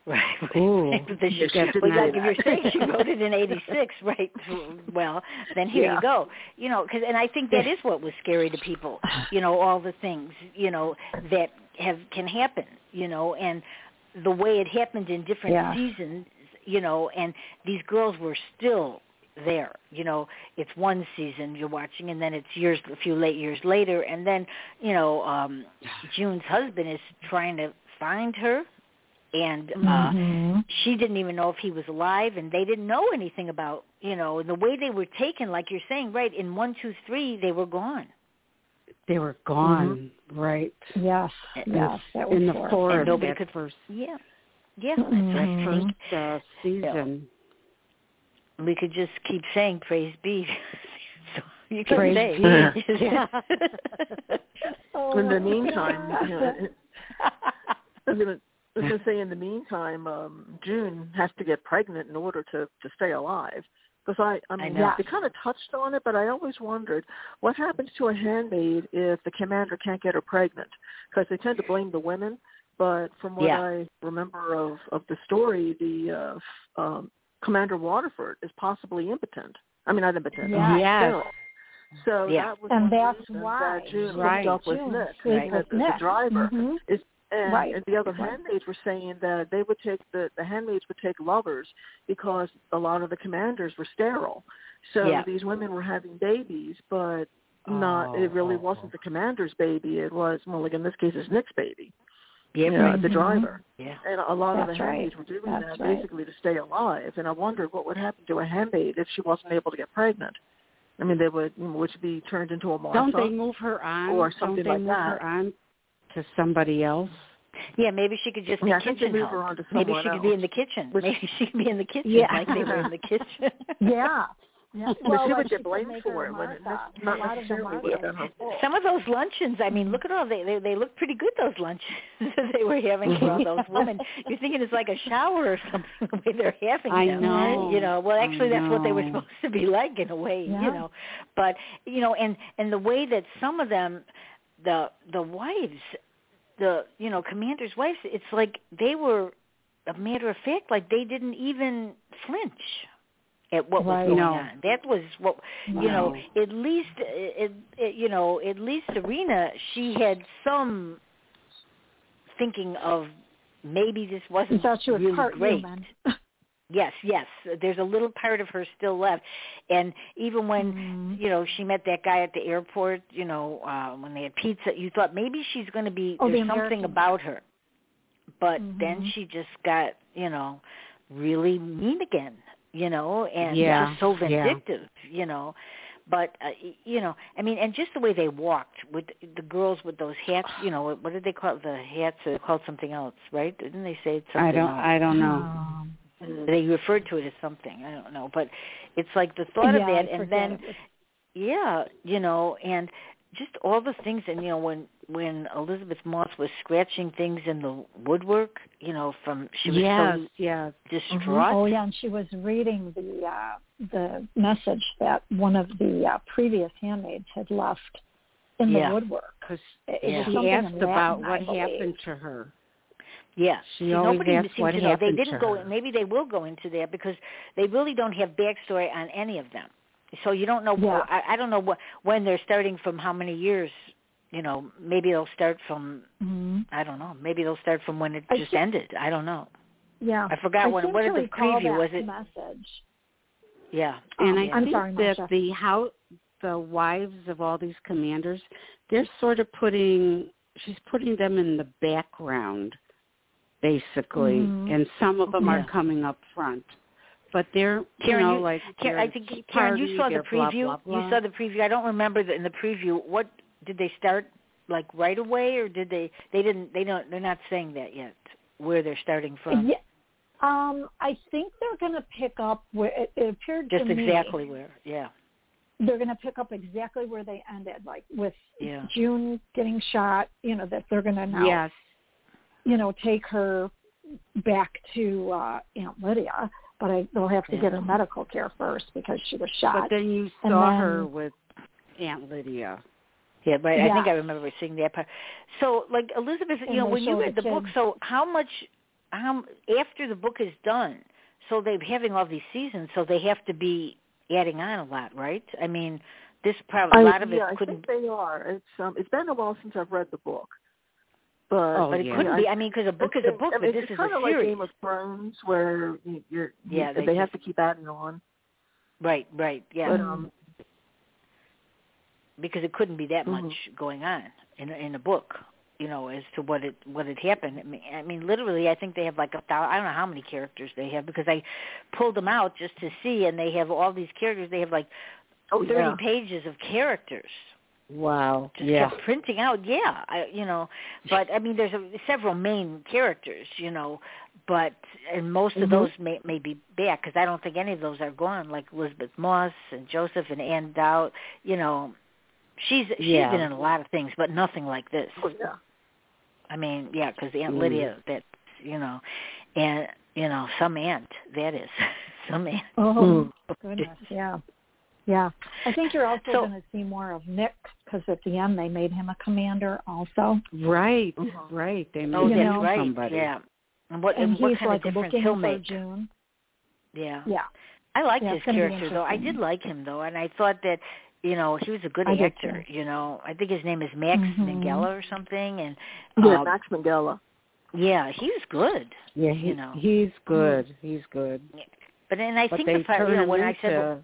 Right. Ooh. If you're saying she wrote it in 86, right? Well, then here you go. And I think that is what was scary to people. All the things that can happen. And the way it happened in different seasons. And these girls were still there. It's one season you're watching, and then it's a few years later, and then June's husband is trying to find her. And she didn't even know if he was alive, and they didn't know anything about, and the way they were taken, like you're saying, right, in 1, 2, 3, they were gone. They were gone, right. Yes, that was in the forest. And nobody could first. Yeah, that's right. First season. We could just keep saying, praise be. So you can praise say. Be. Yeah. In the meantime, I was going to say, in the meantime, June has to get pregnant in order to stay alive. Because I mean, they kind of touched on it, but I always wondered what happens to a handmaid if the commander can't get her pregnant, because they tend to blame the women. But from what I remember of the story, the Commander Waterford is possibly impotent. I mean, not impotent. Sterile. So that was and that's why June hooked up with Nick, the driver. And the other handmaids were saying that they would take the handmaids would take lovers because a lot of the commanders were sterile. So these women were having babies, but it really wasn't the commander's baby. It was, well, like in this case, it's Nick's baby. The driver. Yeah. And a lot of the handmaids were doing that basically to stay alive. And I wondered what would happen to a handmaid if she wasn't able to get pregnant. I mean, would she be turned into a Martha? Don't they move her on? Or something like that? Her on to somebody else? Yeah, maybe she could just be kitchen help. Maybe she could be in the kitchen. Maybe she could be in the kitchen, like they were in the kitchen. Well, she would get blamed for it when not necessarily would have been her fault. Some of those luncheons, I mean, look at all they look pretty good, those luncheons that they were having for all those women. You're thinking it's like a shower or something the way they're having them. I know. Well, actually, that's what they were supposed to be like in a way, But and the way that some of them, the wives, the commanders' wives, it's like they were, a matter of fact, like they didn't even flinch at what was going on. That was what at least at least Serena, she had some thinking of maybe this wasn't really great. Yes, there's a little part of her still left. And even when, she met that guy at the airport, when they had pizza, you thought maybe she's going to be, there's something about her. But then she just got, really mean again, and just so vindictive, But, I mean, and just the way they walked with the girls with those hats, what did they call it? The hats? They called something else, right? Didn't they say something else? I don't know. They referred to it as something. I don't know. But it's like the thought of that. And then, and just all the things. And, when Elizabeth Moss was scratching things in the woodwork, she was so distraught. Oh, yeah, and she was reading the message that one of the previous handmaids had left in the woodwork. Because she asked about what happened to her. Yeah, nobody asked what happened they didn't to go. her. Maybe they will go into that because they really don't have backstory on any of them. So you don't know. I don't know when they're starting from. How many years? Maybe they'll start from. I don't know. Maybe they'll start from when it just ended. I don't know. Yeah, I forgot what did the preview was. It message. Yeah, and I think that the wives of all these commanders, they're sort of she's putting them in the background. Basically, and some of them are coming up front, but they're Karen, like. I think Karen, you saw the preview. Blah, blah, blah. You saw the preview. I don't remember in the preview. What did they start like right away, or did they? They didn't. They're not saying that yet. Where they're starting from? Yeah. I think they're going to pick up where it appeared just to me. Just exactly where. Yeah. They're going to pick up exactly where they ended, like with June getting shot. That they're going to now. Yes. Take her back to Aunt Lydia, but they'll have to get her medical care first because she was shot. But then you saw her with Aunt Lydia. Yeah, right. I think I remember seeing that part. So, like Elizabeth, when you read the book, so how much after the book is done. So they're having all these seasons, so they have to be adding on a lot, right? I mean, this probably a lot of it couldn't. I think they are. It's been a while since I've read the book, but it couldn't be. I mean, because a book is a book, but this is a series. It's kind of like Game of Thrones, where they have to keep adding on. Right, yeah. But, because it couldn't be that much going on in a book, as to what had happened. I mean, literally, I think they have like I don't know how many characters they have, because I pulled them out just to see, and they have all these characters. They have like 30 pages of characters. Wow. Just kept printing out. Yeah. But I mean, there's several main characters, and most of those may be back, because I don't think any of those are gone, like Elizabeth Moss and Joseph and Ann Dowd. She's been in a lot of things, but nothing like this. Oh, yeah. I mean, because Aunt Lydia, that's, and, some aunt, that is, some aunt. Oh, goodness, yeah. Yeah. I think you're also going to see more of Nick, because at the end they made him a commander also. Right, right. They made him somebody. Yeah. And what he's kind like of difference looking he'll for make. June. Yeah. Yeah. I liked his character, though. I did like him, though, and I thought that, he was a good actor, I think his name is Max Minghella or something. And Max Minghella. Yeah, he was good. Yeah, he's good. He's good. Yeah. But I think when I said...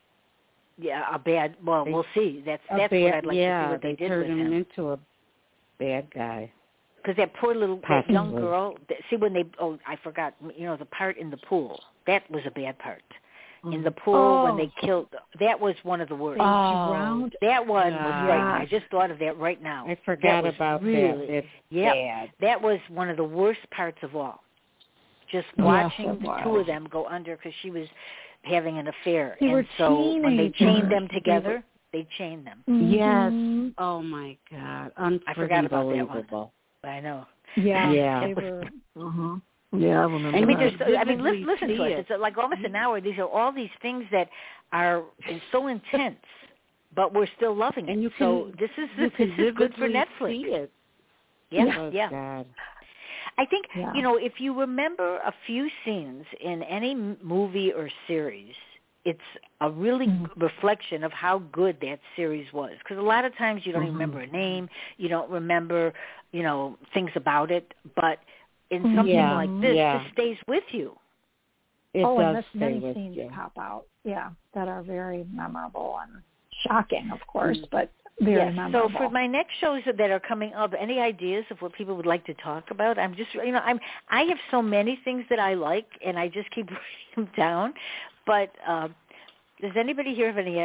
a bad... Well, we'll see. That's what I'd like to see what they did with him. Yeah, they turned him into a bad guy. Because that poor little that young girl... See, when they... Oh, I forgot. The part in the pool. That was a bad part. In the pool when they killed... That was one of the worst. That one was right. I just thought of that right now. I forgot about that. It's bad. That was one of the worst parts of all. Just watching the two of them go under, because she was having an affair. And so when they chained them together, they chained them. Yes. Oh, my God. I forgot about that one. I know. Yeah. They were... Yeah, I remember. Listen to it. It's like almost an hour. These are all these things that are so intense, but we're still loving it. And this is good for Netflix. See it. Yeah. God. I think if you remember a few scenes in any movie or series, it's a really reflection of how good that series was. Because a lot of times you don't even remember a name, you don't remember things about it, but in something like this stays with you. And this many scenes pop out, that are very memorable and shocking, of course, but very memorable. So for my next shows that are coming up, any ideas of what people would like to talk about? I'm just, I have so many things that I like, and I just keep writing them down. But does anybody here have any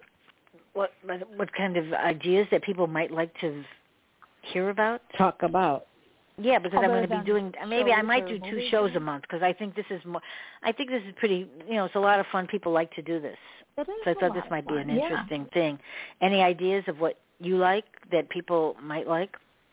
what kind of ideas that people might like to hear about? Talk about. Yeah, because I'm going to be doing. Maybe I might do 2 shows a month, because I think this is more. I think this is pretty. It's a lot of fun. People like to do this, so I thought this might be an interesting thing. Any ideas of what you like that people might like?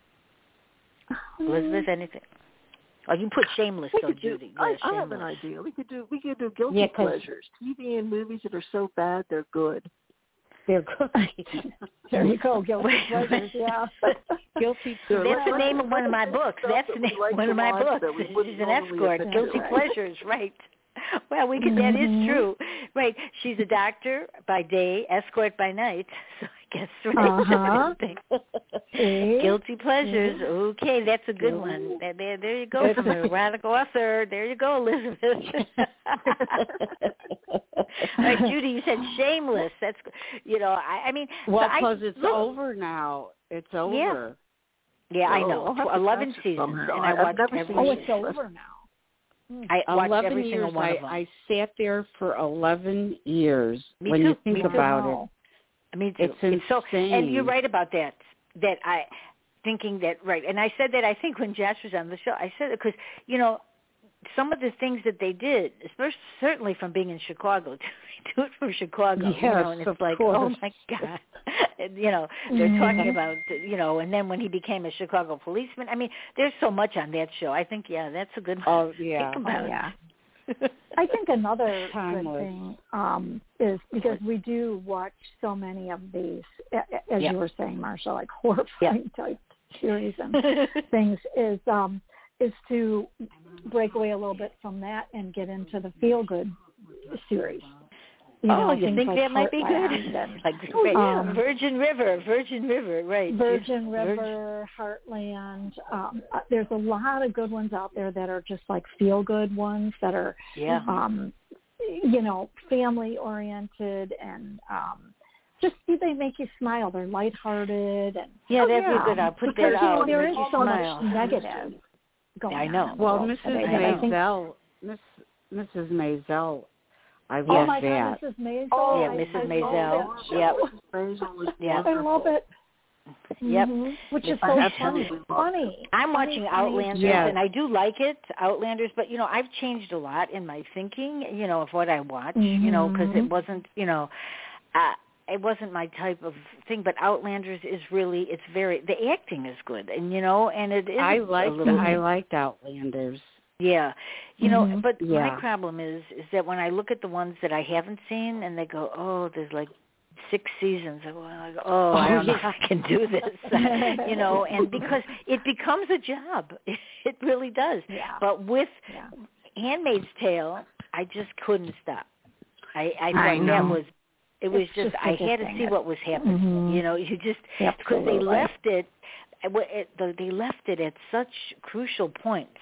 Elizabeth, anything? Oh, you put Shameless, though, Judy. I have an idea. We could do guilty pleasures. TV and movies that are so bad they're good. They're good. There you go, guilty pleasures. Yeah. Guilty. That's the name of one of my books. That's the name of one of my books. She's an escort. Guilty pleasures, right? Well, that is true, right? She's a doctor by day, escort by night. So I guess right. Guilty pleasures. Okay, that's a good one. There you go, from a radical author. There you go, Elizabeth. Right, Judy, you said Shameless. That's I mean. Well, because it's over now. It's over. Yeah, I know. 11 seasons, and I watched every. Oh, it's over now. I watched every single one of them. I sat there for 11 years. Me when too. you think about it. I mean, it's insane. And you're right about that. That I thinking that right. And I said that I think when Josh was on the show, I said it because some of the things that they did, especially certainly from being in Chicago, do it from Chicago. Yes, and it's of like, course. oh my God. They're talking about, and then when he became a Chicago policeman. I mean, there's so much on that show. I think, that's a good one. Oh, yeah. Think about it. I think another good thing is because we do watch so many of these, as you were saying, Marsha, like horrifying type series and things, is to break away a little bit from that and get into the feel-good series. You think like that might be good? Like Virgin River, right? Virgin River, Heartland. There's a lot of good ones out there that are just like feel-good ones that are, family-oriented and just they make you smile. They're lighthearted. And, that'd be good. I'll put that out. There is so much negative going on. I know. Well, Mrs. Maisel. I love that. God, Mrs. Maisel. Oh, yeah, Mrs. Maisel. Yep. I love it. Yep. Which is so funny. I'm watching Outlanders, and I do like it, Outlanders, but, I've changed a lot in my thinking, of what I watch, because it wasn't, it wasn't my type of thing, but Outlanders is really, the acting is good, and, and it is I liked Outlanders. Yeah. But my problem is that when I look at the ones that I haven't seen and they go, oh, there's like 6 seasons, I go, I don't know if I can do this, and because it becomes a job. It really does. Yeah. But with Handmaid's Tale, I just couldn't stop. I thought that was, it was just I had to see what was happening. Mm-hmm. You just, because they left it at such crucial points.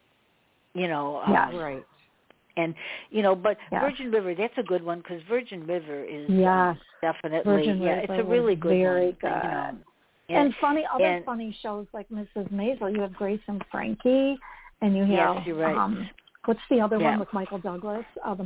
Right. And, but Virgin River, that's a good one because Virgin River is definitely, it's a really good very one. Good. And funny shows like Mrs. Maisel, you have Grace and Frankie, and you have, yes, you're right. What's the other one with Michael Douglas? My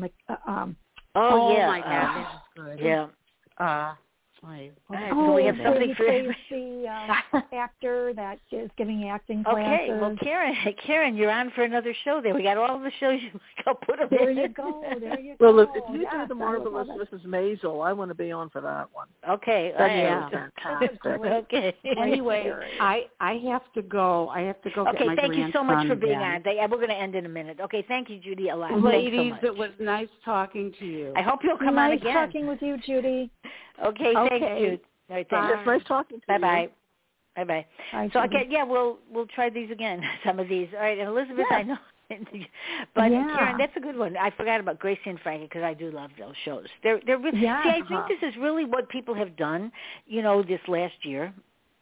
God, that's good. Yeah. So we have something for the actor that is giving acting classes. Okay, well, Karen, you're on for another show there. We got all the shows you like. I'll put them there in. You go. Well, if you do the Marvelous Mrs. Maisel, I want to be on for that one. Okay. Fantastic. Okay. Anyway, I have to go. I have to go get my grandson. Okay, thank you so much for being on. We're going to end in a minute. Okay, thank you, Judy, a lot. Ladies, so it was nice talking to you. I hope you'll come on again. Nice talking with you, Judy. Okay, thanks, Jude. All right, thanks. It's nice talking to you. Bye-bye. Bye-bye. So, we'll try these again, some of these. All right, and Elizabeth, I know. But, Karen, that's a good one. I forgot about Gracie and Frankie because I do love those shows. They're really, see, I think this is really what people have done, this last year.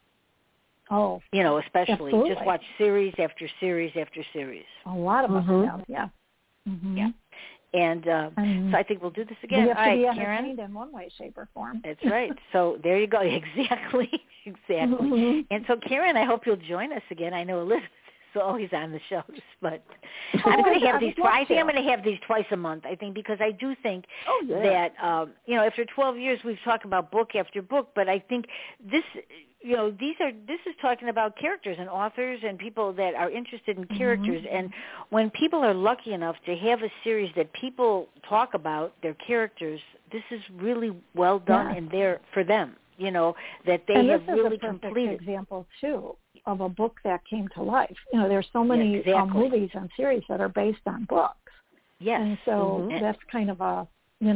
Oh. Especially. Absolutely. Just watch series after series after series. A lot of us have, yeah. Mm-hmm. Yeah. And so I think we'll do this again. We have to be Karen. entertained in one way, shape, or form. That's right. So there you go. Exactly. Mm-hmm. And so, Karen, I hope you'll join us again. I know Elizabeth is always on the shows, but I'm going to have these. I think I'm going to have these twice a month. I think because I do think that after 12 years we've talked about book after book, but I think this. This is talking about characters and authors and people that are interested in characters. Mm-hmm. And when people are lucky enough to have a series that people talk about their characters, this is really well done and there for them, that they have really completed. And this is a perfect example, too, of a book that came to life. There's so many movies and series that are based on books. Yes. And so that's kind of a,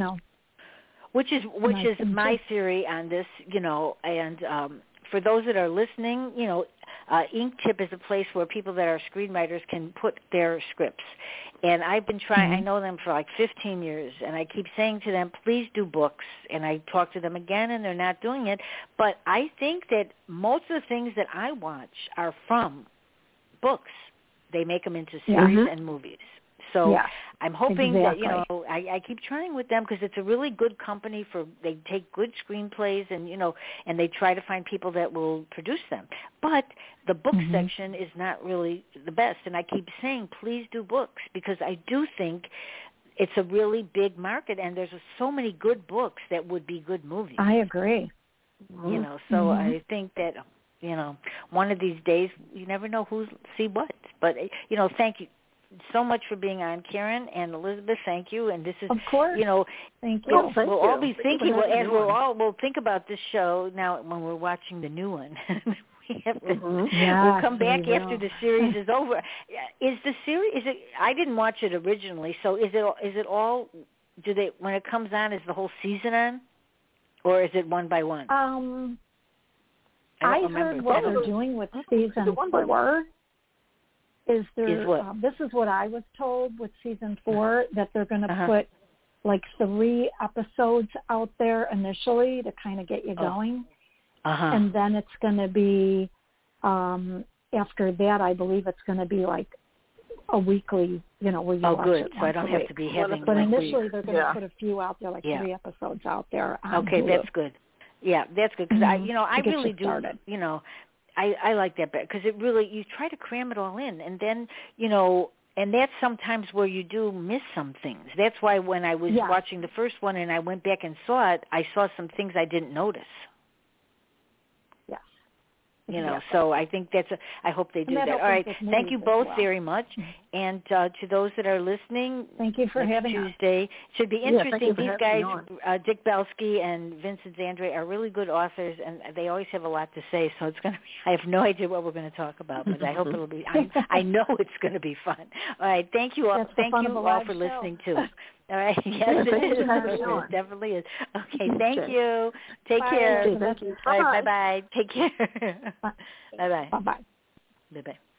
Which is my theory on this, and for those that are listening, Inktip is a place where people that are screenwriters can put their scripts. And I've been trying, I know them for like 15 years, and I keep saying to them, please do books. And I talk to them again, and they're not doing it. But I think that most of the things that I watch are from books. They make them into series and movies. So I'm hoping that, I keep trying with them because it's a really good company they take good screenplays and, and they try to find people that will produce them. But the book section is not really the best. And I keep saying, please do books because I do think it's a really big market and there's so many good books that would be good movies. I agree. So I think that, one of these days, you never know who'll see what. But, thank you so much for being on, Karen and Elizabeth. Thank you. And this is, of course. Thank you. We'll all be thinking. We'll think about this show now when we're watching the new one. We have to. We'll come back after the series is over. Is the series? Is it? I didn't watch it originally. So is it all? Do they when it comes on? Is the whole season on, or is it one by one? I heard what they're doing with season 4. is there. What? This is what I was told with season 4, that they're going to put like 3 episodes out there initially to kind of get you going, and then it's going to be after that. I believe it's going to be like a weekly, where you watch good. it So I don't have week. to be having. But initially, they're going to put a few out there, like 3 episodes out there. On okay, Hulu. That's good. Yeah, that's good because I really do. Started. I like that better because it really, you try to cram it all in, and then and that's sometimes where you do miss some things. That's why when I was watching the first one and I went back and saw it, I saw some things I didn't notice. So I think I hope they do that. All right. Thank you both very much. And to those that are listening, thank you for having Tuesday. us. Should be interesting. These guys, Dick Belsky and Vincent Zandre, are really good authors, and they always have a lot to say. So it's going to be, I have no idea what we're going to talk about, but I hope it'll be, I know it's going to be fun. All right. Thank you all. Thank you all for listening too. All right. Yes, it is. It definitely is. Okay. Thank you. Take care. Thank you. All right. Bye-bye. Take care. Bye-bye. Bye-bye. Bye-bye.